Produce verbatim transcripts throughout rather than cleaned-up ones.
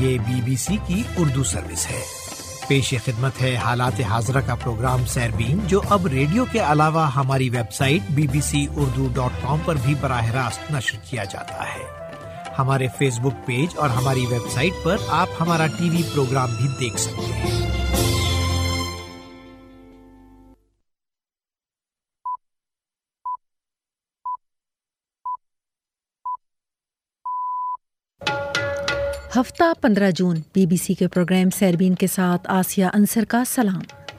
ये बीबीसी की उर्दू सर्विस है। पेश खिदमत है हालात हाज़रा का प्रोग्राम सैरबीन, जो अब रेडियो के अलावा हमारी website B B C Urdu dot com पर भी बराह रास्त नश्र किया जाता है। हमारे फेसबुक पेज और हमारी वेबसाइट पर आप हमारा टीवी प्रोग्राम भी देख सकते हैं। हफ्ता पंद्रह जून, बीबीसी के प्रोग्राम सैरबीन के साथ आसिया अंसर का सलाम।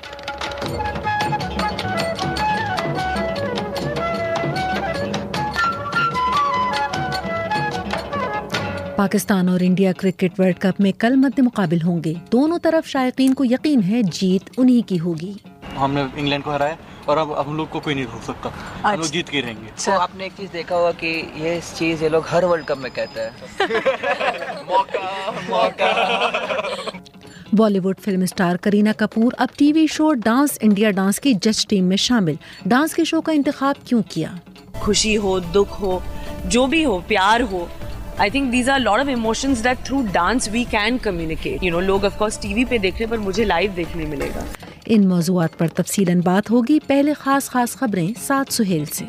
पाकिस्तान और इंडिया क्रिकेट वर्ल्ड कप में कल मद्दे मुकाबिल होंगे। दोनों तरफ शायकीन को यकीन है जीत उन्हीं की होगी। हमने इंग्लैंड को हराया और अब हम लोग को कोई नहीं रोक सकता, हम लोग जीत के रहेंगे। तो आपने एक चीज देखा होगा कि ये चीज ये लोग हर वर्ल्ड कप में कहते हैं मौका मौका। Bollywood film star Kareena Kapoor अब TV show dance India dance की जज टीम में शामिल। डांस के शो का इंतखाब क्यों किया? खुशी हो, दुख हो, जो भी हो, प्यार हो, I think these are a lot of emotions that through dance we can communicate. You know, लोग of course टीवी पे देख रहे पर मुझे लाइव देखने मिलेगा। इन मौज़ूआत पर तफसीलन बात होगी। पहले खास खास खबरें साथ सुहेल से।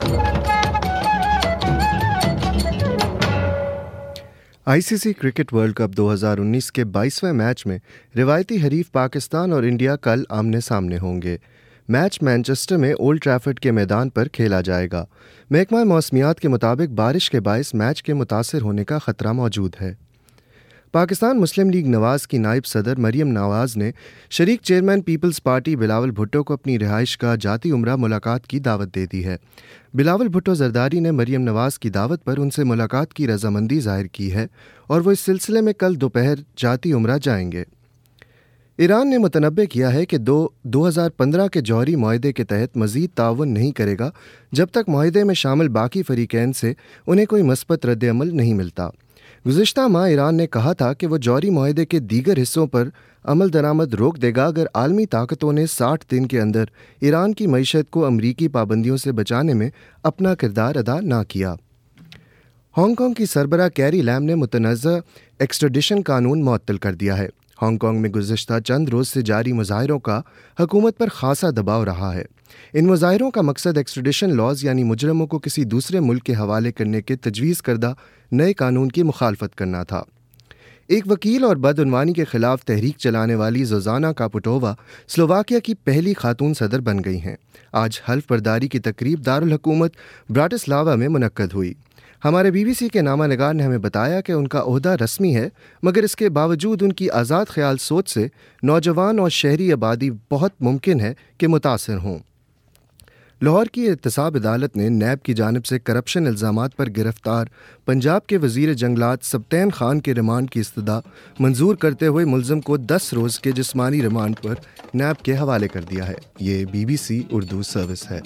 आईसीसी क्रिकेट वर्ल्ड कप दो हज़ार उन्नीस के बाईसवें मैच में रिवायती हरीफ पाकिस्तान और इंडिया कल आमने सामने होंगे। मैच मैनचेस्टर में ओल्ड ट्रैफर्ड के मैदान पर खेला जाएगा। महकमा मौसमियात के मुताबिक बारिश के बायस मैच के मुतासिर होने का खतरा मौजूद है। पाकिस्तान मुस्लिम लीग नवाज़ की नायब सदर मरियम नवाज़ ने शरीक chairman Peoples Party Bilawal Bhutto को अपनी रिहाइश का जाती उम्रा मुलाकात की दावत दे दी है। बिलावल भुट्टो जरदारी ने मरियम नवाज़ की दावत पर उनसे मुलाकात की रजामंदी जाहिर की है और वो इस सिलसिले में कल दोपहर जाती उम्रा जाएंगे। ईरान ने मुतनब्बे किया है कि दो दो हज़ार पंद्रह के जौहरी मुआहदे के तहत मज़ीद ताउन नहीं करेगा जब तक मुआहदे में शामिल बाकी फ़रीक़ैन से उन्हें कोई मस्बत रद्द-ए-अमल नहीं मिलता। गुज़िश्ता माह ईरान ने कहा था कि वह जौहरी मुआहदे के दीगर हिस्सों पर अमल दरामद रोक देगा अगर आलमी ताकतों ने साठ दिन के अंदर ईरान की मईशत को अमरीकी पाबंदियों से बचाने में अपना किरदार अदा ना किया। हांगकांग की सरबराह कैरी लैम ने मुतनज़्ज़ा एक्सट्रडिशन कानून मुअत्तल कर दिया है। हांगकांग में गुज़िश्ता चंद रोज़ से जारी मुज़ाहिरों का हुकूमत पर खासा दबाव रहा है। इन मुज़ाहिरों का मकसद एक्सट्रडिशन लॉज यानी मुजरमों को किसी दूसरे मुल्क के हवाले करने के तजवीज़ करदा नए कानून की मुखालफत करना था। एक वकील और बदउनवानी के खिलाफ तहरीक चलाने वाली जोजाना कापुटोवा स्लोवाकिया की पहली खातून सदर बन गई हैं। आज हल्फ बर्दारी की तकरीब दारुल हुकूमत ब्राटिस्लावा में मुनक्कद हुई। हमारे बीबीसी के नामा निगार ने हमें बताया कि उनका ओहदा रस्मी है, मगर इसके बावजूद उनकी आज़ाद ख्याल सोच से नौजवान और शहरी आबादी बहुत मुमकिन है कि मुतासर हों। लाहौर की एहतसाब अदालत ने नैब की जानिब से करप्शन इल्ज़ामात पर गिरफ्तार पंजाब के वज़ीर जंगलात सब्तैन खान के रिमांड की इस्तदा मंजूर करते हुए मुल्ज़म को दस रोज़ के जिस्मानी रिमांड पर नैब के हवाले कर दिया है। ये बीबीसी उर्दू सर्विस है।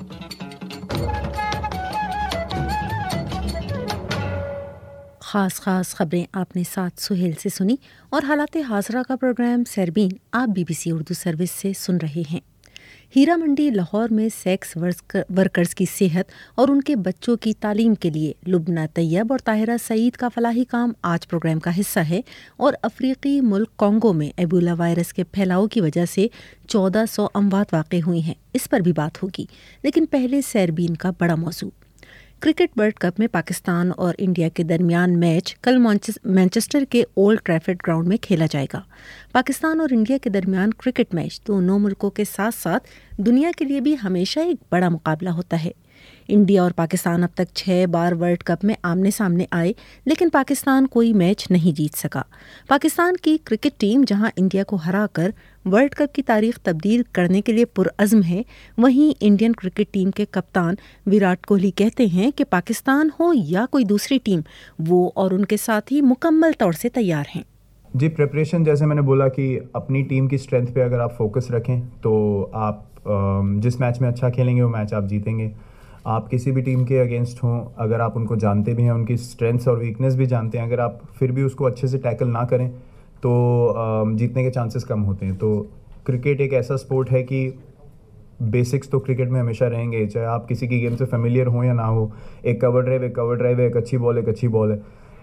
ख़ास ख़ास खबरें आपने साथ सुहेल से सुनी और हालात हाज़रा का प्रोग्राम सैरबीन आप बीबीसी उर्दू सर्विस से सुन रहे हैं। हीरा मंडी लाहौर में सेक्स वर्कर्स की सेहत और उनके बच्चों की तालीम के लिए लुबना तैयब और ताहिरा सईद का फलाही काम आज प्रोग्राम का हिस्सा है। और अफ्रीकी मुल्क कांगो में एबोला वायरस के फैलाव की वजह से चौदह सौ अमवात वाक़ई हुई हैं। इस पर भी बात होगी, लेकिन पहले सैरबीन का बड़ा मौजू। क्रिकेट वर्ल्ड कप में पाकिस्तान और इंडिया के दरमियान मैच कल मैनचेस्टर के ओल्ड ट्रैफर्ड ग्राउंड में खेला जाएगा। पाकिस्तान और इंडिया के दरमियान क्रिकेट मैच दोनों मुल्कों के साथ साथ दुनिया के लिए भी हमेशा एक बड़ा मुकाबला होता है। इंडिया और पाकिस्तान अब तक छह बार वर्ल्ड कप में आमने सामने आए, लेकिन पाकिस्तान कोई मैच नहीं जीत सका। पाकिस्तान की क्रिकेट टीम जहां इंडिया को हराकर वर्ल्ड कप की तारीख तब्दील करने के लिए पुरअज़्म है, वहीं इंडियन क्रिकेट टीम के कप्तान विराट कोहली कहते हैं कि पाकिस्तान हो या कोई दूसरी टीम, वो और उनके साथी मुकम्मल तौर से तैयार हैं। जी, प्रिपरेशन जैसे मैंने बोला कि अपनी टीम की स्ट्रेंथ पे अगर आप फोकस रखें तो आप जिस मैच में अच्छा खेलेंगे वो मैच आप जीतेंगे। आप किसी भी टीम के अगेंस्ट हों, अगर आप उनको जानते भी हैं, उनकी स्ट्रेंथ्स और वीकनेस भी जानते हैं, अगर आप फिर भी उसको अच्छे से टैकल ना करें तो जीतने के चांसेस कम होते हैं। तो क्रिकेट एक ऐसा स्पोर्ट है कि बेसिक्स तो क्रिकेट में हमेशा रहेंगे, चाहे आप किसी की गेम से फेमिलियर हो या ना हो। एक कवर ड्राइव एक कवर ड्राइव है, एक अच्छी बॉल एक अच्छी बॉल है।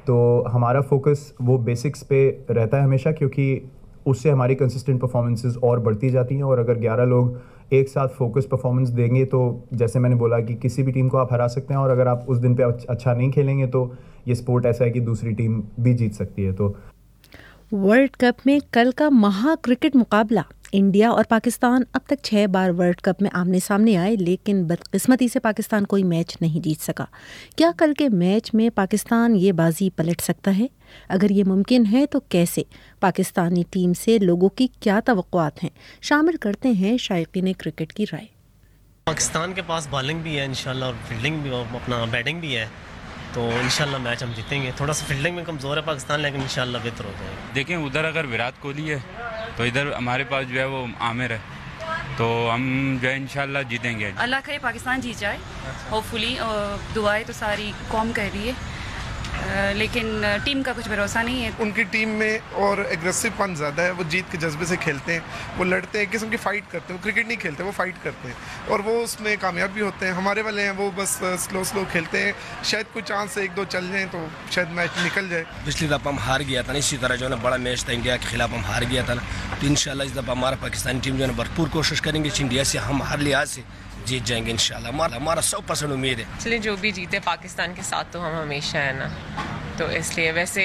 तो हमारा फोकस वो बेसिक्स पे रहता है हमेशा, क्योंकि उससे हमारी कंसिस्टेंट परफॉर्मेंसेस और बढ़ती जाती हैं। और अगर ग्यारह लोग एक साथ फोकस परफॉर्मेंस देंगे तो जैसे मैंने बोला कि किसी भी टीम को आप हरा सकते हैं, और अगर आप उस दिन पे अच्छा नहीं खेलेंगे तो ये स्पोर्ट ऐसा है कि दूसरी टीम भी जीत सकती है। तो वर्ल्ड कप में कल का महा क्रिकेट मुकाबला, इंडिया और पाकिस्तान अब तक छह बार वर्ल्ड कप में आमने सामने आए, लेकिन बदकिस्मती से पाकिस्तान कोई मैच नहीं जीत सका। क्या कल के मैच में पाकिस्तान ये बाजी पलट सकता है? अगर ये मुमकिन है तो कैसे? पाकिस्तानी टीम से लोगों की क्या तवक्कुआत हैं? शामिल करते हैं शायकीन क्रिकेट की राय। पाकिस्तान के पास बॉलिंग भी है इंशाल्लाह, और फील्डिंग भी, और अपना बैटिंग भी है, तो इंशाल्लाह मैच हम जीतेंगे। थोड़ा सा फील्डिंग में कमज़ोर है पाकिस्तान, लेकिन इंशाल्लाह बेहतर हो जाएगा। देखें, उधर अगर विराट कोहली है तो इधर हमारे पास जो है वो आमिर है, तो हम जो है इंशाल्लाह जीतेंगे। अल्लाह करे पाकिस्तान जीत जाए, होपफुली। दुआएं तो सारी कौम कर रही है, लेकिन टीम का कुछ भरोसा नहीं है। उनकी टीम में और एग्रेसिव पन ज़्यादा है, वो जीत के जज्बे से खेलते हैं, वो लड़ते हैं, एक किस्म की फ़ाइट करते हैं। वो क्रिकेट नहीं खेलते, वो फ़ाइट करते हैं, और वो उसमें कामयाब भी होते हैं। हमारे वाले हैं वो बस स्लो स्लो खेलते हैं, शायद कुछ चांस से एक दो चल जाएँ तो शायद मैच निकल जाए। पिछली दफ़ा हम हार गया था ना, इसी तरह जो है ना बड़ा मैच था इंडिया के खिलाफ, हम हार गया था ना, तो इंशाल्लाह इस दफ़ा हमारा पाकिस्तानी टीम जो है ना भरपूर कोशिश करेंगे इंडिया से हम हर लिहाज से जीत जाएंगे इंशाल्लाह। हमारा हमारा सौ परसेंट उम्मीद है। इसलिए जो भी जीते पाकिस्तान के साथ तो हम हमेशा है ना, तो इसलिए वैसे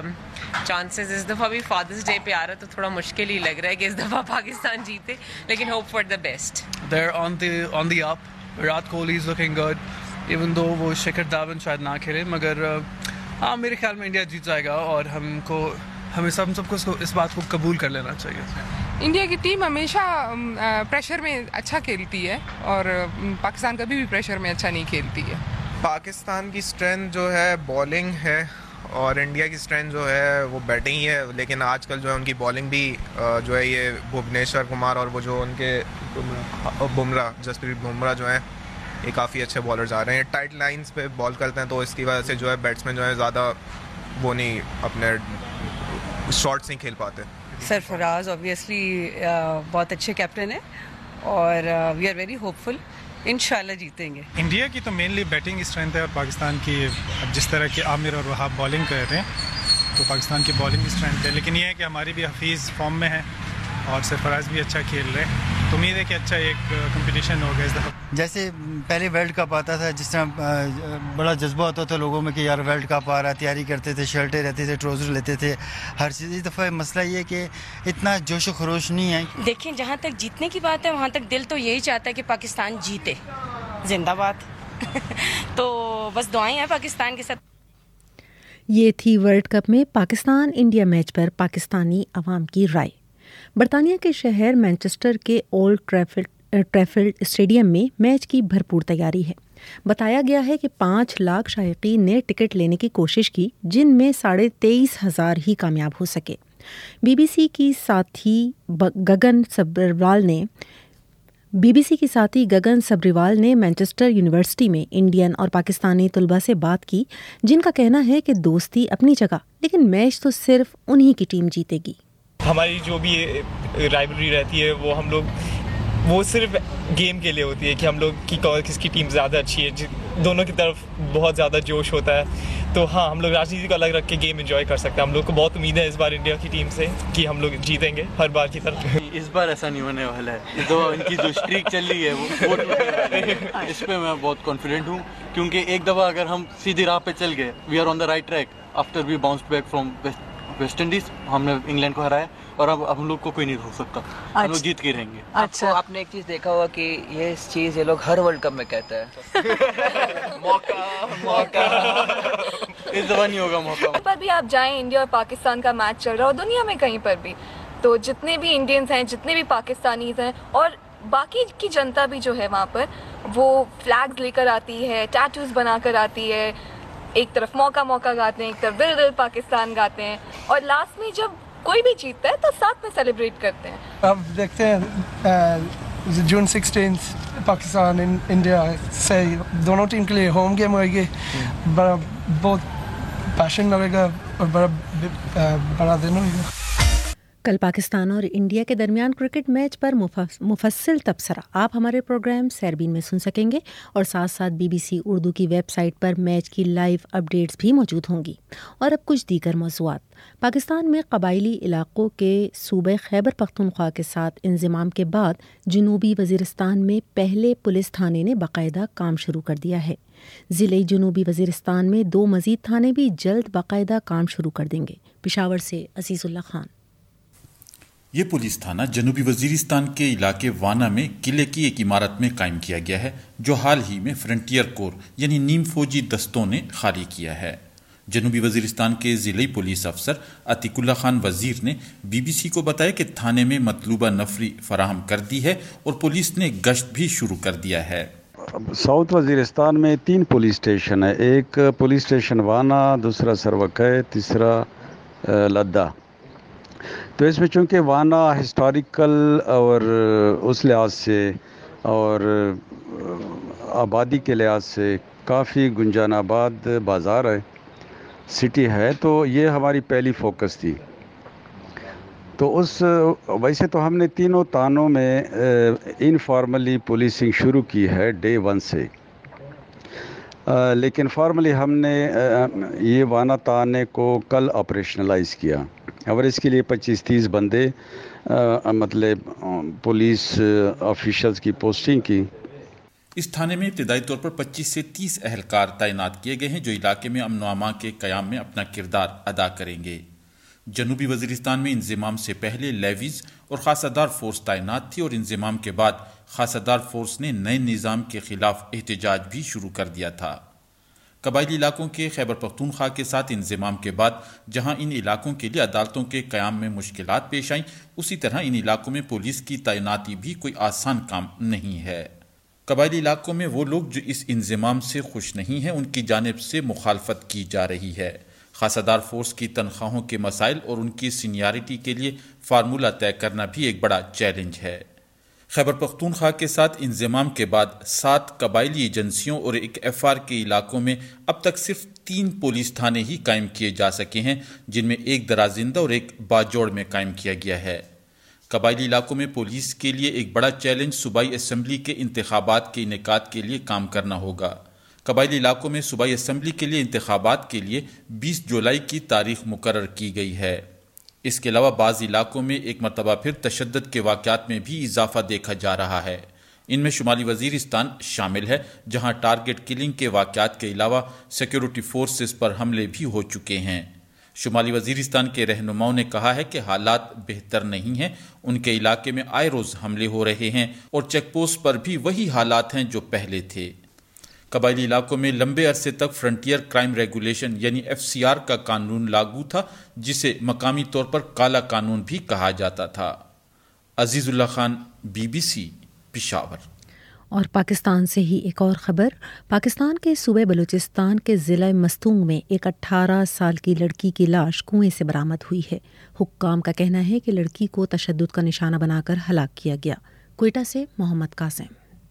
चांसेस इस दफ़ा भी फादर्स डे पे आ रहा है तो थोड़ा मुश्किल ही लग रहा है कि इस दफ़ा पाकिस्तान जीते, लेकिन hope for the best. They're on the on the up. Virat Kohli is looking good, even though वो शिखर धवन शायद ना खेले, मगर हाँ मेरे ख्याल में इंडिया जीत जाएगा, और हमको हमें सब सबको इस बात को कबूल कर लेना चाहिए। इंडिया की टीम हमेशा प्रेशर में अच्छा खेलती है, और पाकिस्तान कभी भी प्रेशर में अच्छा नहीं खेलती है। पाकिस्तान की स्ट्रेंथ जो है बॉलिंग है, और इंडिया की स्ट्रेंथ जो है वो बैटिंग ही है, लेकिन आजकल जो है उनकी बॉलिंग भी जो है ये भुवनेश्वर कुमार और वो जो उनके बुमराह, जसप्रीत बुमराह जो है ये काफ़ी अच्छे बॉलर्स आ रहे हैं, टाइट लाइंस पे बॉल करते हैं, तो इसकी वजह से जो है बैट्समैन जो है ज़्यादा वो नहीं अपने शॉट्स नहीं खेल पाते। सरफराज ऑब्वियसली बहुत अच्छे कैप्टन है, और वी आर वेरी होपफुल, इंशाल्लाह जीतेंगे। इंडिया की तो मेनली बैटिंग स्ट्रेंथ है, और पाकिस्तान की अब जिस तरह के आमिर और वहाब बॉलिंग कर रहे हैं तो पाकिस्तान की बॉलिंग स्ट्रेंथ है, लेकिन ये है कि हमारी भी हफीज़ फॉर्म में है और सरफराज भी अच्छा खेल रहे हैं, तो उम्मीद है कि अच्छा एक कंपटीशन होगा इस दफ़ा। जैसे पहले वर्ल्ड कप आता था, जिस तरह बड़ा जज्बा होता था लोगों में कि यार वर्ल्ड कप आ रहा है, तैयारी करते थे, शर्टें रहते थे, ट्राउज़र लेते थे, हर चीज़। इस दफ़ा मसला ये है कि इतना जोश व खरोश नहीं है। देखिए, जहाँ तक जीतने की बात है वहाँ तक दिल तो यही चाहता है कि पाकिस्तान जीते, जिंदाबाद। तो बस दुआएं हैं पाकिस्तान के साथ। ये थी वर्ल्ड कप में पाकिस्तान इंडिया मैच पर पाकिस्तानी अवाम की राय। बरतानिया के शहर मैनचेस्टर के ओल्ड ट्रैफिल्ड ट्रैफिल्ड स्टेडियम में मैच की भरपूर तैयारी है। बताया गया है कि पाँच लाख शायकीन ने टिकट लेने की कोशिश की, जिनमें साढ़े तेईस हज़ार ही कामयाब हो सके। बीबीसी की साथी गगन सब्रवाल ने बीबीसी की साथी गगन सब्रीवाल ने मैनचेस्टर यूनिवर्सिटी में इंडियन और पाकिस्तानी तलबा से बात की, जिनका कहना है कि दोस्ती अपनी जगह, लेकिन मैच तो सिर्फ उन्हीं की टीम जीतेगी। हमारी जो भी राइवलरी रहती है वो हम लोग वो सिर्फ गेम के लिए होती है कि हम लोग की किसकी टीम ज़्यादा अच्छी है, दोनों की तरफ बहुत ज़्यादा जोश होता है। तो हाँ, हम लोग राजनीति को अलग रख के गेम एंजॉय कर सकते हैं। हम लोग को बहुत उम्मीद है इस बार इंडिया की टीम से कि हम लोग जीतेंगे हर बार की तरह। इस बार ऐसा नहीं होने वाला है, तो इनकी जो स्ट्रीक चल रही है वो वो इस पर मैं बहुत कॉन्फिडेंट हूँ, क्योंकि एक दफ़ा अगर हम सीधी राह पे चल गए, we are on the right track after we bounced back from West Indies, हमने इंग्लैंड को हराया, और अब हम लोग को कोई नहीं रोक सकता, हम लोग जीत के रहेंगे। अच्छा, आपने एक चीज़ देखा होगा कि ये चीज़ ये लोग हर वर्ल्ड कप में कहते हैं मौका मौका इस दफा नहीं होगा मौका। पर भी आप जाएं, इंडिया और पाकिस्तान का मैच चल रहा हो दुनिया में कहीं पर भी, तो जितने भी इंडियंस हैं, जितने भी पाकिस्तानीज हैं, और बाकी की जनता भी जो है वहाँ पर, वो फ्लैग्स लेकर आती है, टैटूज बना कर आती है, एक तरफ मौका मौका गाते हैं, एक तरफ दिल दिल पाकिस्तान गाते हैं, और लास्ट में जब कोई भी जीतता है तो साथ में सेलिब्रेट करते हैं। अब देखते हैं जून सिक्सटीन्थ पाकिस्तान इंडिया से दोनों टीम के लिए होम गेम होएगी, बड़ा बहुत पैशन लगेगा और बड़ा बड़ा दिन होगा। कल पाकिस्तान और इंडिया के दरमियान क्रिकेट मैच पर मुफस्सिल तबसरा आप हमारे प्रोग्राम सैरबीन में सुन सकेंगे और साथ साथ बीबीसी उर्दू की वेबसाइट पर मैच की लाइव अपडेट्स भी मौजूद होंगी। और अब कुछ दीगर मौज़ूआत। पाकिस्तान में कबायली इलाकों के सूबे खैबर पख्तूनख्वा के साथ इंज़माम के बाद जनूबी वज़ीरिस्तान में पहले पुलिस थाने ने बाकायदा काम शुरू कर दिया है। ज़िले जनूबी वज़ीरिस्तान में दो मज़ीद थाने भी जल्द बाकायदा काम शुरू कर देंगे। पेशावर से अजीज़ुल्लाह खान। ये पुलिस थाना जनूबी वजीरिस्तान के इलाके वाना में किले की एक इमारत में कायम किया गया है, जो हाल ही में फ्रंटियर कोर यानी नीम फौजी दस्तों ने खाली किया है। जनूबी वजीरिस्तान के जिले पुलिस अफसर अतीकुल्ला खान वजीर ने बीबीसी को बताया कि थाने में मतलूबा नफरी फराहम कर दी है और पुलिस ने गश्त भी शुरू कर दिया है। साउथ वजीरिस्तान में तीन पुलिस स्टेशन है, एक पुलिस स्टेशन वाना, दूसरा सरवकै, तीसरा लद्दा। तो इसमें चूँकि वाना हिस्टोरिकल और उस लिहाज से और आबादी के लिहाज से काफ़ी गुंजानाबाद बाज़ार है, सिटी है, तो ये हमारी पहली फोकस थी। तो उस वैसे तो हमने तीनों तानों में इनफॉर्मली पुलिसिंग शुरू की है डे वन से, आ, लेकिन फॉर्मली हमने आ, ये वाना ताने को कल ऑपरेशनलाइज किया और इसके लिए पच्चीस तीस बंदे आ, मतलब पुलिस ऑफिशल्स की पोस्टिंग की। इस थाने में इब्तदाई तौर पर पच्चीस से तीस अहलकार तैनात किए गए हैं, जो इलाके में अमन व अमान के क़याम में अपना किरदार अदा करेंगे। जनूबी वजीरिस्तान में इंज़माम से पहले लेवीज़ और खासादार फोर्स तैनात थी और इंज़माम के बाद खासादार फोर्स ने नए निज़ाम के खिलाफ एहतजाज भी शुरू कर दिया था। कबायली इलाकों के खैबर पख्तूनख्वा के साथ इंज़माम के बाद जहां इन इलाकों के लिए अदालतों के क़याम में मुश्किलात पेश आईं, उसी तरह इन इलाकों में पुलिस की तैनाती भी कोई आसान काम नहीं है। कबायली इलाकों में वो लोग जो इस इंज़माम से खुश नहीं हैं, उनकी जानिब से मुखालफत की जा रही है। खासादार फोर्स की तनख्वाहों के मसाइल और उनकी सीनियरिटी के लिए फार्मूला तय करना भी एक बड़ा चैलेंज है। खैबर पख्तूनख्वा के साथ इंज़माम के बाद सात कबायली एजेंसियों और एक एफ आर के इलाकों में अब तक सिर्फ तीन पुलिस थाने ही कायम किए जा सके हैं, जिनमें एक दराजिंदा और एक बाजोड़ में कायम किया गया है। कबायली इलाकों में पुलिस के लिए एक बड़ा चैलेंज सूबाई असम्बली के इंतखाबात के इनेकाद के लिए काम करना होगा। कबायली इलाकों में सूबाई असम्बली के लिए इंतखाबात के लिए बीस जुलाई की तारीख मुकर्रर की गई है। इसके अलावा बाज़ इलाकों में एक मरतबा फिर तशद्दुद के वाक़यात में भी इजाफा देखा जा रहा है। इनमें शुमाली वजीरिस्तान शामिल है, जहां टारगेट किलिंग के वाक़यात के अलावा सिक्योरिटी फोर्सेस पर हमले भी हो चुके हैं। शुमाली वजीरिस्तान के रहनुमाओं ने कहा है कि हालात बेहतर नहीं हैं, उनके इलाके में आए रोज़ हमले हो रहे हैं और चेक पोस्ट पर भी वही हालात हैं जो पहले थे। कबायली इलाकों में लंबे अरसे तक फ्रंटियर क्राइम रेगुलेशन यानी एफ सी आर का कानून लागू था, जिसे मकामी तौर पर काला कानून भी कहा जाता था। अजीजुल्लाह खान, बीबीसी, पेशावर। और पाकिस्तान से ही एक और खबर। पाकिस्तान के सूबे बलूचिस्तान के ज़िला मस्तूंग में एक अठारह साल की लड़की की लाश कुएं से बरामद हुई है। हुक्काम का कहना है कि लड़की को तशद्दुद का निशाना बनाकर हलाक किया गया। क्वेटा से मोहम्मद कासिम।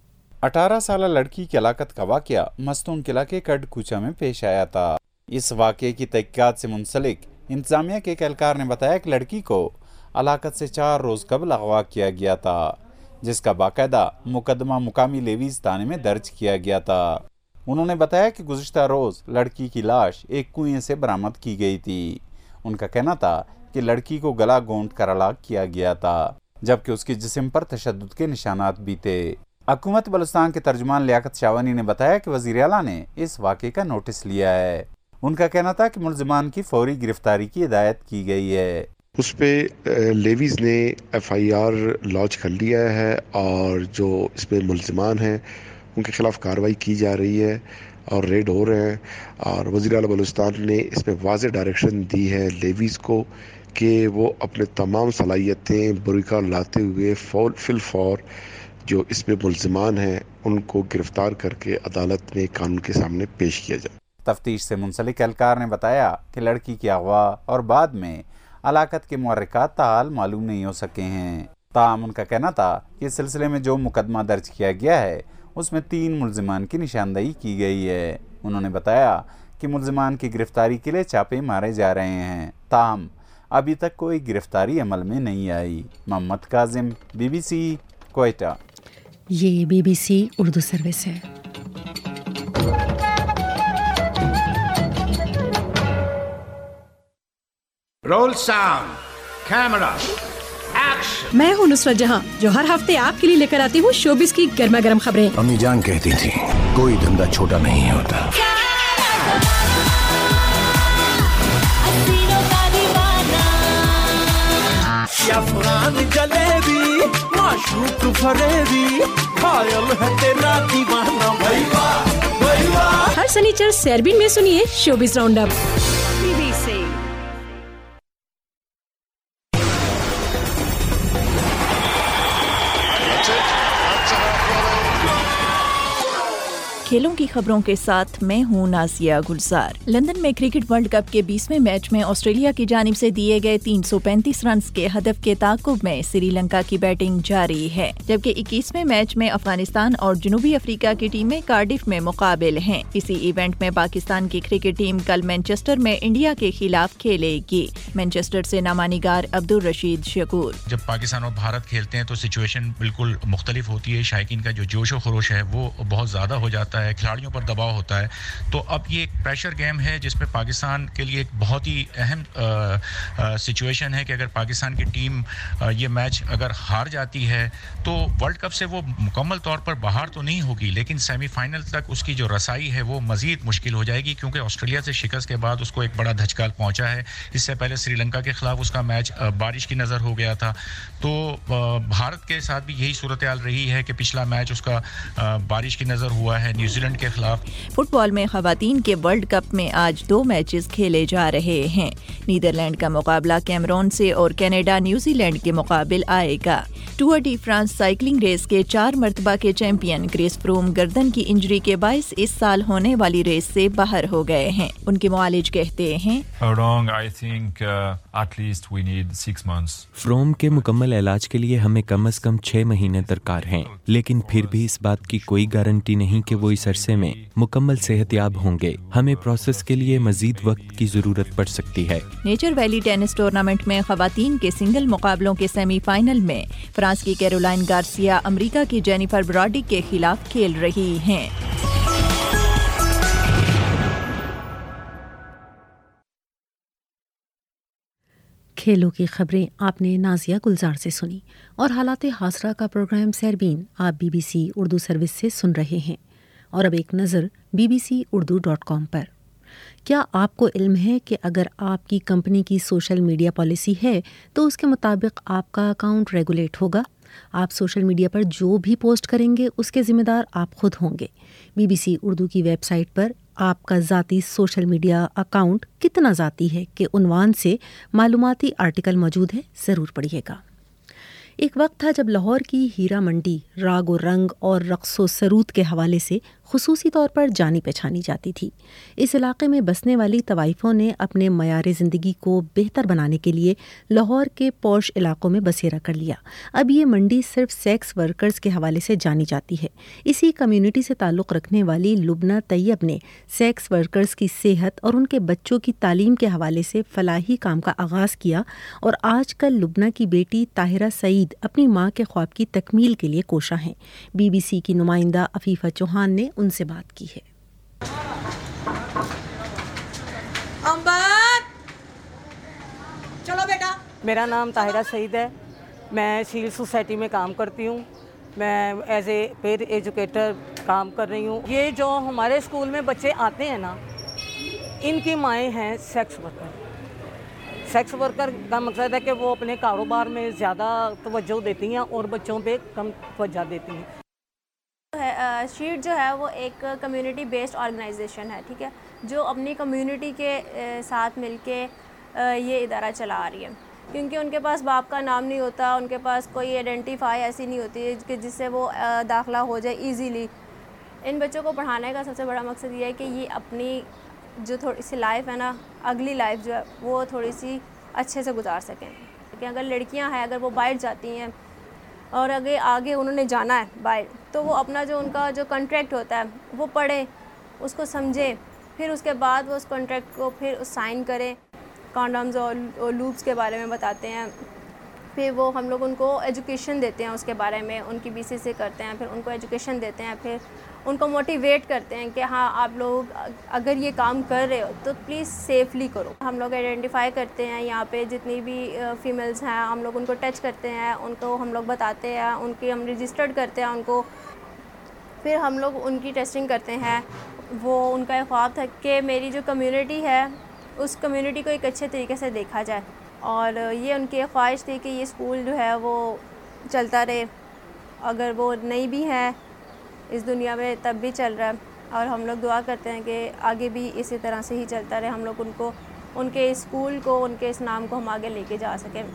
अठारह साल लड़की की हलाकत का वाक़या मस्तूंग किला के कडकूचा में पेश आया था। इस वाक़े की तहक़ीक़ात से मुंसलिक इंतज़ामिया के एक एहलकार ने बताया कि लड़की को हलाकत से चार रोज़ कबल अगवा किया गया था, जिसका बाकायदा मुकदमा मुकामी लेवीज़ थाने में दर्ज किया गया था। उन्होंने बताया कि गुज़िश्ता रोज़ लड़की की लाश एक कुएं से बरामद की गई थी। उनका कहना था कि लड़की को गला घोंट कर हलाक किया गया था, जबकि उसके जिस्म पर तशद्दुद के निशानात भी थे। हुकूमत बलूचिस्तान के तर्जुमान लियाकत शावानी ने बताया कि वज़ीर आला ने इस वाक़े का नोटिस लिया है। उनका कहना था कि मुल्ज़िमान की फौरी गिरफ्तारी की हिदायत की गई है। उस पर लेवीज़ ने एफ आई आर लॉन्च कर लिया है और जो इसमें मुल्ज़िमान हैं उनके ख़िलाफ़ कार्रवाई की जा रही है और रेड हो रहे हैं। और वज़ीर आला बलूचिस्तान ने इसमें वाज़ेह डायरेक्शन दी है लेवीज़ को कि वो अपने तमाम सलाहियतें बुरका लाते हुए फौल फिल फौर जो इसमें मुल्ज़िमान हैं उनको गिरफ्तार करके अदालत में कानून के सामने पेश किया जाए। तफ्तीश से मुंसलिक एहलकार ने बताया कि लड़की की अगवा और बाद में हलाकत के मुहर्रिकात ताहाल मालूम नहीं हो सके हैं। ताहम उनका कहना था कि इस सिलसिले में जो मुकदमा दर्ज किया गया है उसमें तीन मुल्ज़िमान की निशानदही की गई है। उन्होंने बताया कि मुल्ज़िमान की गिरफ्तारी के लिए छापे मारे जा रहे हैं। ताहम अभी तक कोई गिरफ्तारी अमल में नहीं आई। मोहम्मद काजिम, बीबीसी, क्वेटा। ये बीबीसी उर्दू सर्विस है। Roll sound, camera, action. मैं हूँ नुसरत जहां, जो हर हफ्ते आपके लिए लेकर आती हूँ शोबिस की गर्मा गर्म खबरें। अम्मी जान कहती थी कोई धंधा छोटा नहीं होता। अफगान जलेबी, माशूक फरेबी, घायल है तेरा दीवाना भैया भैया। हर शनिचर सेरबिन में सुनिए शोबिस राउंड अप। बीबीसी। खेलों की खबरों के साथ मैं हूं नाजिया गुलजार। लंदन में क्रिकेट वर्ल्ड कप के बीसवें मैच में ऑस्ट्रेलिया की जानिब से दिए गए तीन सौ पैंतीस रन के हदफ के ताकुब में श्रीलंका की बैटिंग जारी है, जबकि इक्कीसवें मैच में अफगानिस्तान और जनूबी अफ्रीका की टीमें कार्डिफ में मुकाबिल हैं। इसी इवेंट में पाकिस्तान की क्रिकेट टीम कल मैनचेस्टर में इंडिया के खिलाफ खेलेगी। मैनचेस्टर से नामानिगार अब्दुल रशीद शकूर। जब पाकिस्तान और भारत खेलते हैं तो सिचुएशन बिल्कुल मुख्तलिफ होती है। शायकीन का जो जोश व खरोश है वो बहुत ज्यादा हो जाता है, खिलाड़ियों पर दबाव होता है। तो अब ये एक प्रेशर गेम है जिसमें पाकिस्तान के लिए एक बहुत ही अहम सिचुएशन है कि अगर पाकिस्तान की टीम आ, ये मैच अगर हार जाती है तो वर्ल्ड कप से वो मुकम्मल तौर पर बाहर तो नहीं होगी, लेकिन सेमीफाइनल तक उसकी जो रसाई है वो मजीद मुश्किल हो जाएगी, क्योंकि ऑस्ट्रेलिया से शिकस्त के बाद उसको एक बड़ा धचकाल पहुंचा है। इससे पहले श्रीलंका के खिलाफ उसका मैच बारिश की नज़र हो गया था। तो भारत के साथ भी यही सूरत हाल रही है कि पिछला मैच उसका बारिश की नज़र हुआ है न्यूजीलैंड के खिलाफ। फुटबॉल में खवातीन के वर्ल्ड कप में आज दो मैचेस खेले जा रहे हैं। नीदरलैंड का मुकाबला कैमरून से और कनाडा न्यूजीलैंड के मुकाबिल आएगा। Tour de France cycling race के चार मर्तबा के चैंपियन क्रिस फ्रूम गर्दन की इंजरी के बायस इस साल होने वाली रेस से बाहर हो गए हैं। उनके मुआलिज कहते हैं फ्रोम के मुकम्मल इलाज के लिए हमें कम से कम छह महीने दरकार हैं, लेकिन फिर भी इस बात की कोई गारंटी नहीं कि वो इस अरसे में मुकम्मल सेहतयाब होंगे। हमें प्रोसेस के लिए मजीद वक्त की जरूरत पड़ सकती है। नेचर वैली टेनिस टूर्नामेंट में खवातीन के सिंगल मुकाबलों के सेमीफाइनल में फ्रांस की कैरोलाइन गार्सिया अमेरिका की जेनिफर ब्रॉडी के खिलाफ खेल रही हैं। खेलों की खबरें आपने नाजिया गुलजार से सुनी और हालात हासरा का प्रोग्राम सरबीन आप बीबीसी उर्दू सर्विस से सुन रहे हैं। और अब एक नज़र बीबीसी उर्दू डॉट कॉम पर। क्या आपको इल्म है कि अगर आपकी कंपनी की सोशल मीडिया पॉलिसी है तो उसके मुताबिक आपका अकाउंट रेगुलेट होगा? आप सोशल मीडिया पर जो भी पोस्ट करेंगे उसके ज़िम्मेदार आप खुद होंगे। बीबीसी उर्दू की वेबसाइट पर आपका ज़ाती सोशल मीडिया अकाउंट कितना ज़ाती है के उन्वान से मालूमाती आर्टिकल मौजूद है, ज़रूर पढ़िएगा। एक वक्त था जब लाहौर की हीरा मंडी राग व रंग और रक़्स व सरूद के हवाले से खुसूसी तौर पर जानी पहचानी जाती थी। इस इलाके में बसने वाली तवाइफ़ों ने अपने मयार ज़िंदगी को बेहतर बनाने के लिए लाहौर के पौश इलाकों में बसेरा कर लिया। अब ये मंडी सिर्फ सेक्स वर्कर्स के हवाले से जानी जाती है। इसी कम्युनिटी से ताल्लुक़ रखने वाली लुबना तैयब ने सेक्स वर्कर्स की सेहत और उनके बच्चों की तालीम के हवाले से फलाही काम का आगाज़ किया और आजकल लुबना की बेटी ताहिरा सईद अपनी माँ के ख्वाब की तकमील के लिए कोशा हैं। बीबीसी की नुमाइंदा अफीफ़ा चौहान ने उनसे बात की है। चलो बेटा। मेरा नाम ताहिरा सईद है। मैं सील सोसाइटी में काम करती हूँ। मैं एज ए पेड एजुकेटर काम कर रही हूँ। ये जो हमारे स्कूल में बच्चे आते हैं ना, इनकी माएँ हैं सेक्स वर्कर। सेक्स वर्कर का मकसद है कि वो अपने कारोबार में ज़्यादा तवज्जो देती हैं और बच्चों पे कम तवज्जो देती हैं। शीट जो है वो एक कम्युनिटी बेस्ड ऑर्गेनाइजेशन है, ठीक है, जो अपनी कम्युनिटी के साथ मिलके ये इदारा चला रही है, क्योंकि उनके पास बाप का नाम नहीं होता, उनके पास कोई आइडेंटिफाई ऐसी नहीं होती है कि जिससे वो दाखिला हो जाए इजीली। इन बच्चों को पढ़ाने का सबसे बड़ा मकसद ये है कि ये अपनी जो थोड़ी सी लाइफ है ना, अगली लाइफ जो है वो थोड़ी सी अच्छे से गुजार सकें। क्योंकि अगर लड़कियां हैं, अगर वो बाहर जाती हैं और अगर आगे उन्होंने जाना है बाहर, तो वो अपना जो उनका जो कॉन्ट्रैक्ट होता है वो पढ़ें, उसको समझें, फिर उसके बाद वो उस कॉन्ट्रैक्ट को फिर साइन करें। कॉन्डम्स और लूप्स के बारे में बताते हैं। फिर वो हम लोग उनको एजुकेशन देते हैं उसके बारे में, उनकी बी सी सी करते हैं, फिर उनको एजुकेशन देते हैं, फिर उनको मोटिवेट करते हैं कि हाँ आप लोग अगर ये काम कर रहे हो तो प्लीज़ सेफली करो। हम लोग आइडेंटिफाई करते हैं यहाँ पे जितनी भी फीमेल्स हैं, हम लोग उनको टच करते हैं, उनको हम लोग बताते हैं, उनकी हम रजिस्टर्ड करते हैं उनको, फिर हम लोग उनकी टेस्टिंग करते हैं। वो उनका एक ख्वाब था कि मेरी जो कम्युनिटी है उस कम्युनिटी को एक अच्छे तरीके से देखा जाए, और ये उनकी एक ख्वाहिश थी कि ये स्कूल जो है वो चलता रहे, अगर वो नहीं भी है इस दुनिया में तब भी चल रहा है, और हम लोग दुआ करते हैं कि आगे भी इसी तरह से ही चलता रहे, हम लोग उनको उनके स्कूल को, उनके इस नाम को हम आगे लेके जा सकें।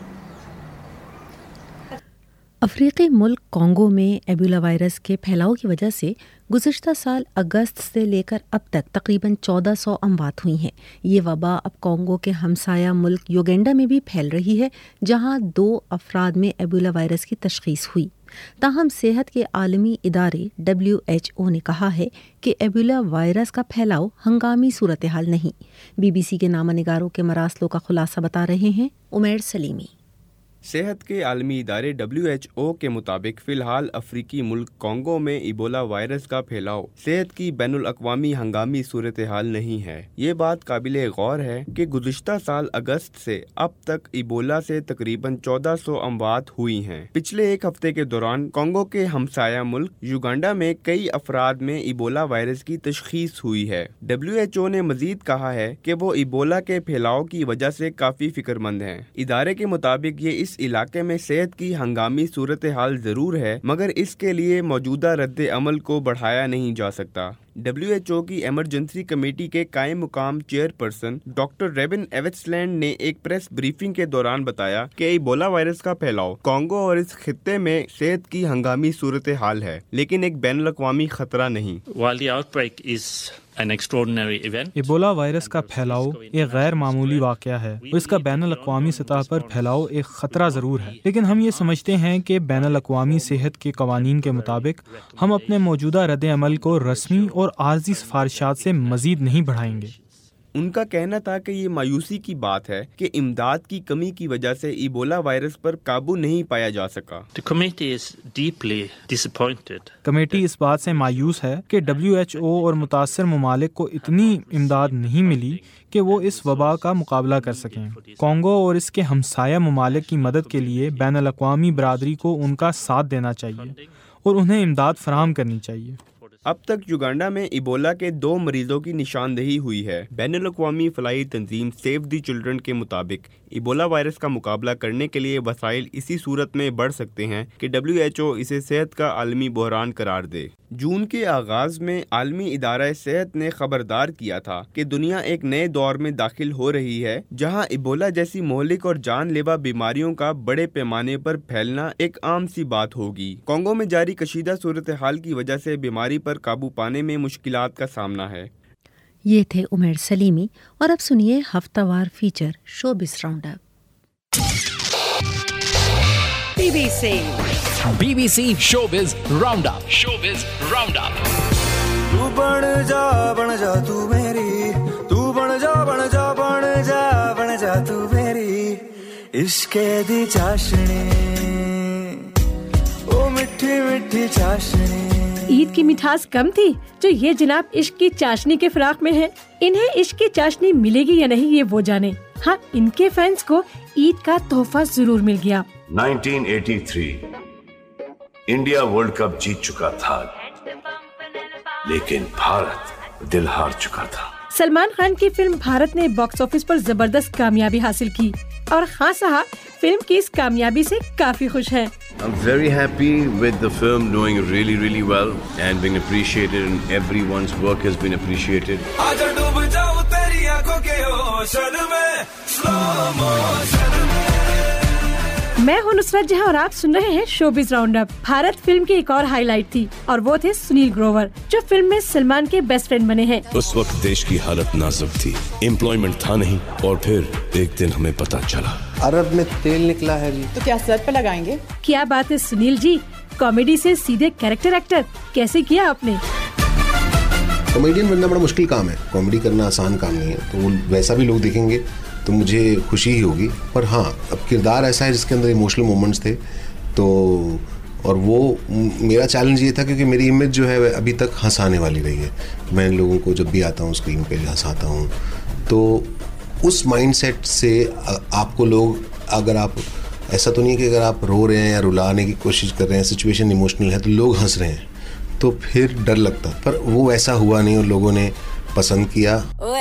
अफ्रीकी मुल्क कॉन्गो में एबोला वायरस के फैलाव की वजह से गुज़िश्ता साल अगस्त से लेकर अब तक तकरीबन चौदह सौ अमवात हुई हैं। ये वबा अब कॉन्गो के हमसाया मुल्क युगांडा में भी फैल रही है, जहां दो अफराद में एबोला वायरस की तशख़ीस हुई। ताहम सेहत के आलमी इदारे डब्ल्यू एच ओ ने कहा है कि एबोला वायरस का फैलाव हंगामी सूरत हाल नहीं। बीबीसी के नामानिगारों के मरासलों का खुलासा बता रहे हैं उमैर सलीमी। सेहत के आलमी इदारे डब्ल्यू एच ओ के मुताबिक फ़िलहाल अफ्रीकी मुल्क कॉन्गो में इबोला वायरस का फैलाव सेहत की बैनुल अक़वामी हंगामी सूरत हाल नहीं है। ये बात काबिले गौर है कि गुज़िश्ता साल अगस्त से अब तक इबोला से तकरीबन चौदह सौ अमवात हुई हैं। पिछले एक हफ्ते के दौरान कॉन्गो के हमसाया मुल्क युगांडा में कई अफराद में इबोला वायरस की तशख़ीस हुई है। डब्ल्यू एच ओ ने मजीद कहा है कि वो इबोला के फैलाव की वजह से काफ़ी फ़िक्रमंद हैं। इदारे के मुताबिक ये इस इलाके में सेहत की हंगामी सूरत हाल जरूर है, मगर इसके लिए मौजूदा रद्द अमल को बढ़ाया नहीं जा सकता। डब्ल्यू एच ओ की एमरजेंसी कमेटी के कायम मुकाम चेयरपर्सन डॉक्टर रेबिन एवेट्सलैंड ने एक प्रेस ब्रीफिंग के दौरान बताया कि इबोला वायरस का फैलाव कॉन्गो और इस खित्ते में सेहत की हंगामी सूरत हाल है, लेकिन एक बैनुल अक़वामी खतरा नहीं। इबोला वायरस का फैलाव एक गैर मामूली वाक़या है और इसका बैनुल अक़वामी सतह पर फैलाव एक ख़तरा ज़रूर है, लेकिन हम ये समझते हैं कि बैनुल अक़वामी सेहत के कवानीन के मुताबिक हम अपने मौजूदा रद्द अमल को रस्मी और आर्जी सिफारिशात से मज़ीद नहीं बढ़ाएंगे। उनका कहना था कि ये मायूसी की बात है कि इमदाद की कमी की वजह से इबोला वायरस पर काबू नहीं पाया जा सका। कमेटी इस बात से मायूस है कि डब्ल्यू एच ओ और मुतासर ममालिक को इतनी इमदाद नहीं मिली कि वो इस वबा का मुकाबला कर सकें। कॉन्गो और इसके हमसाया ममालिक की मदद के लिए बैनुल अक़वामी बरादरी को उनका साथ देना चाहिए और उन्हें इमदाद फराहम करनी चाहिए। अब तक युगांडा में इबोला के दो मरीजों की निशानदेही हुई है। बैनुल अक़वामी फलाई तंजीम सेव द चिल्ड्रन के मुताबिक इबोला वायरस का मुकाबला करने के लिए वसाइल इसी सूरत में बढ़ सकते हैं कि डब्ल्यू एच ओ इसे सेहत का आलमी बहरान करार दे। जून के आगाज में आलमी इदारा सेहत ने खबरदार किया था कि दुनिया एक नए दौर में दाखिल हो रही है, जहां इबोला जैसी मोहलिक और जानलेवा बीमारियों का बड़े पैमाने पर फैलना एक आम सी बात होगी। कॉन्गो में जारी कशीदा सूरत हाल की वजह से बीमारी पर काबू पाने में मुश्किलात का सामना है। ये थे उमर सलीमी, और अब सुनिए हफ्तावार feature showbiz roundup. BBC BBC showbiz roundup showbiz roundup. तू बन जा बन जा तू मेरी, तू बन जा बन जा बन जा बन जा तू मेरी इश्के दी चाशनी, ओ मिठी मिठी चाशनी। ईद की मिठास कम थी जो ये जनाब इश्क की चाशनी के फिराक में है। इन्हें इश्क की चाशनी मिलेगी या नहीं ये वो जाने। हाँ, इनके फैंस को ईद का तोहफा जरूर मिल गया। Nineteen eighty three India World Cup जीत चुका था, लेकिन भारत दिल हार चुका था। सलमान खान की फिल्म भारत ने बॉक्स ऑफिस पर जबरदस्त कामयाबी हासिल की और खान साहब फिल्म की इस कामयाबी से काफी खुश हैं। I'm very happy with the film doing really really well and being appreciated, and everyone's work has been appreciated. आजा डूब जाऊं तेरी आंखों के ओशन में, स्लो मोशन में। मैं हूं नुसरत जहां और आप सुन रहे हैं शोबिज़ राउंडअप। भारत फिल्म की एक और हाईलाइट थी और वो थे सुनील ग्रोवर, जो फिल्म में सलमान के बेस्ट फ्रेंड बने हैं। उस वक्त देश की हालत नाजुक थी, एम्प्लॉयमेंट था नहीं, और फिर एक दिन हमें पता चला अरब में तेल निकला है जी, तो क्या सर पे लगाएंगे? क्या बात है सुनील जी, कॉमेडी से सीधे कैरेक्टर एक्टर कैसे किया आपने? कॉमेडियन बनना बड़ा मुश्किल काम है, कॉमेडी करना आसान काम नहीं है। तो वैसा भी लोग देखेंगे तो मुझे खुशी ही होगी। पर हाँ, अब किरदार ऐसा है जिसके अंदर इमोशनल मोमेंट्स थे, तो और वो मेरा चैलेंज ये था क्योंकि मेरी इमेज जो है अभी तक हंसाने वाली रही है। मैं इन लोगों को जब भी आता हूँ स्क्रीन पे हंसाता हूँ, तो उस माइंडसेट से आपको लोग, अगर आप ऐसा तो नहीं है कि अगर आप रो रहे हैं या रुलाने की कोशिश कर रहे हैं, सिचुएशन इमोशनल है तो लोग हंस रहे हैं, तो फिर डर लगता। पर वो ऐसा हुआ नहीं और लोगों ने पसंद किया।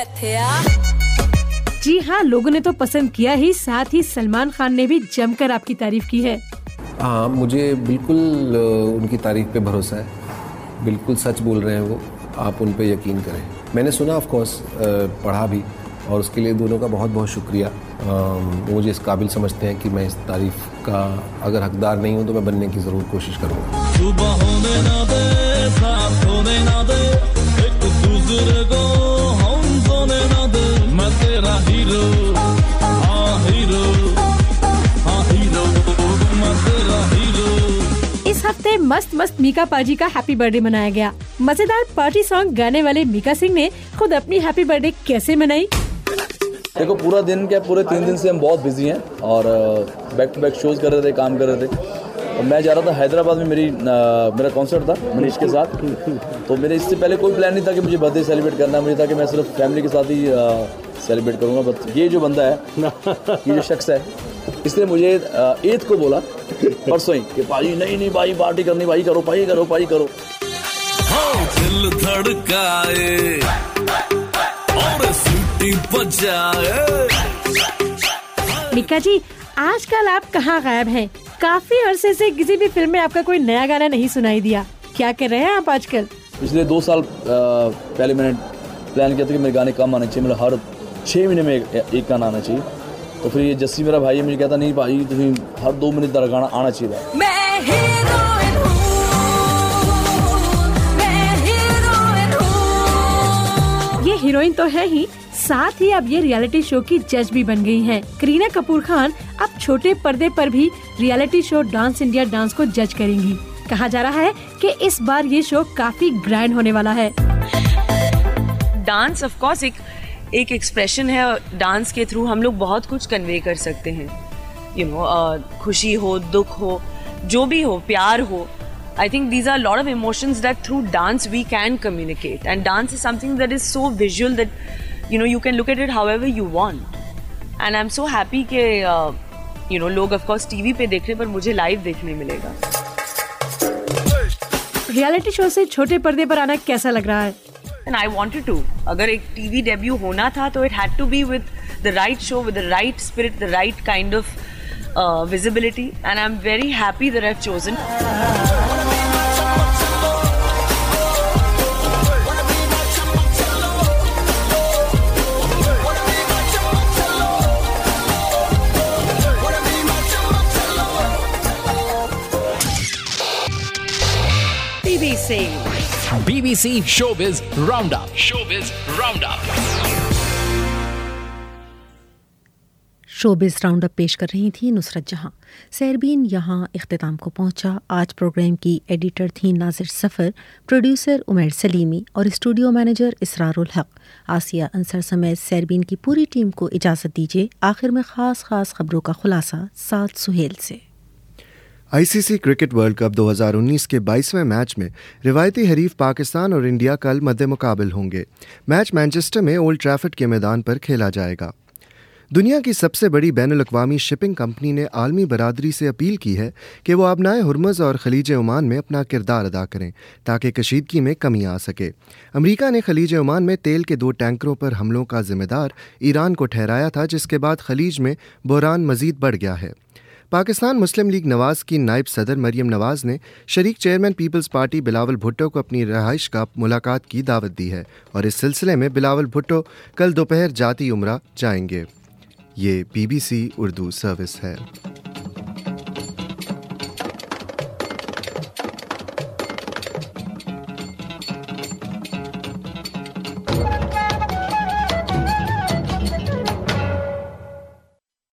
जी हाँ, लोगों ने तो पसंद किया ही, साथ ही सलमान खान ने भी जमकर आपकी तारीफ की है। हाँ, मुझे बिल्कुल उनकी तारीफ पे भरोसा है, बिल्कुल सच बोल रहे हैं वो, आप उन पे यकीन करें। मैंने सुना, ऑफ कोर्स पढ़ा भी, और उसके लिए दोनों का बहुत बहुत शुक्रिया। वो मुझे इस काबिल समझते हैं कि मैं इस तारीफ का अगर हकदार नहीं हूँ तो मैं बनने की ज़रूर कोशिश करूँगा। इस हफ्ते मस्त मस्त मीका पाजी का हैप्पी बर्थडे मनाया गया। मजेदार पार्टी सॉन्ग गाने वाले मीका सिंह ने खुद अपनी हैप्पी बर्थडे कैसे मनाई? देखो, पूरा दिन क्या, पूरे तीन दिन से हम बहुत बिजी हैं और बैक टू बैक शोज कर रहे थे, काम कर रहे थे। और मैं जा रहा था हैदराबाद में, मेरी आ, मेरा कॉन्सर्ट था मनीष के साथ। तो मेरे इससे पहले कोई प्लान नहीं था कि मुझे बर्थडे सेलिब्रेट करना, मुझे था कि मैं सिर्फ फैमिली के साथ ही सेलिब्रेट करूँगा। बट ये जो बंदा है, ये जो शख्स है, इसने मुझे एथ को बोला परसों ही कि भाई नहीं नहीं भाई पार्टी करनी, भाई करो भाई करो भाई करो। दिल धड़काए और सीटी बजाए। मीका जी, आजकल आप कहाँ गायब हैं? काफी अरसे से किसी भी फिल्म में आपका कोई नया गाना नहीं सुनाई दिया। क्या कर रहे हैं आप आजकल? पिछले दो साल पहले मैंने प्लान किया था कि मेरे गाने कम आने चाहिए, मतलब हर छः महीने में एक, एक गाना आना चाहिए। तो फिर ये जस्सी मेरा भाई है, मुझे कहता नहीं भाई तुम्हें हर दो मिनट तक गाना आना चाहिए। मैं हीरोइन हूँ, मैं हीरोइन हूँ। ये हीरोइन तो है ही, साथ ही अब ये रियलिटी शो की जज भी बन गई हैं। करीना कपूर खान अब छोटे पर्दे पर भी reality show dance India dance को जज करेंगी। कहा जा रहा है कि इस बार ये शो काफी ग्रैंड होने वाला है। डांस ऑफ कोर्स एक एक एक्सप्रेशन है, डांस के थ्रू हम लोग बहुत कुछ कन्वे कर सकते हैं। यू नो, खुशी हो, दुख हो, जो भी हो, प्यार हो, I think these are lot of emotions that through dance we can communicate. And dance is something that is so visual that you know you can look at it however you want. And I am so happy कि you know लोग of course TV पे देख रहे, पर मुझे live देखने मिलेगा। Reality show से छोटे पर्दे पर आना कैसा लग रहा है? And I wanted to. अगर एक टीवी डेब्यू होना था तो it had to be with the right show, with the right spirit, the right kind of uh, visibility, and I'm very happy that I've chosen. B B C B B C Showbiz Roundup. Showbiz Roundup. Showbiz roundup पेश कर रही थी नुसरत जहां। सहरबीन यहाँ इख्तिताम को पहुंचा। आज programme की एडिटर थी नाजिर सफ़र, प्रोड्यूसर उमर सलीमी और स्टूडियो मैनेजर इसरारुल हक। आसिया अंसर समेत सहरबीन की पूरी टीम को इजाज़त दीजिए। आखिर में ख़ास ख़ास खबरों का खुलासा सात सुहेल से। आईसीसी क्रिकेट वर्ल्ड कप दो हज़ार उन्नीस के बाईसवें मैच में रिवायती हरीफ पाकिस्तान और इंडिया कल मद्दे मुकाबिल होंगे। मैच मैनचेस्टर में ओल्ड ट्रैफर्ड के मैदान पर खेला जाएगा। दुनिया की सबसे बड़ी बैनुल-अक़वामी शिपिंग कंपनी ने आलमी बरादरी से अपील की है कि वो आबनाए हुर्मुज़ और खलीज ओमान में अपना किरदार अदा करें ताकि कशीदगी में कमी आ सके। अमरीका ने खलीज ओमान में तेल के दो टैंकरों पर हमलों का जिम्मेदार ईरान को ठहराया था, जिसके बाद खलीज में बहरान मज़ीद बढ़ गया है। पाकिस्तान मुस्लिम लीग नवाज़ की नायब सदर मरियम नवाज़ ने शरीक chairman Peoples Party Bilawal Bhutto को अपनी रहाइश का मुलाकात की दावत दी है और इस सिलसिले में बिलावल भुट्टो कल दोपहर जाती उम्रा जाएंगे। ये बीबीसी उर्दू सर्विस है।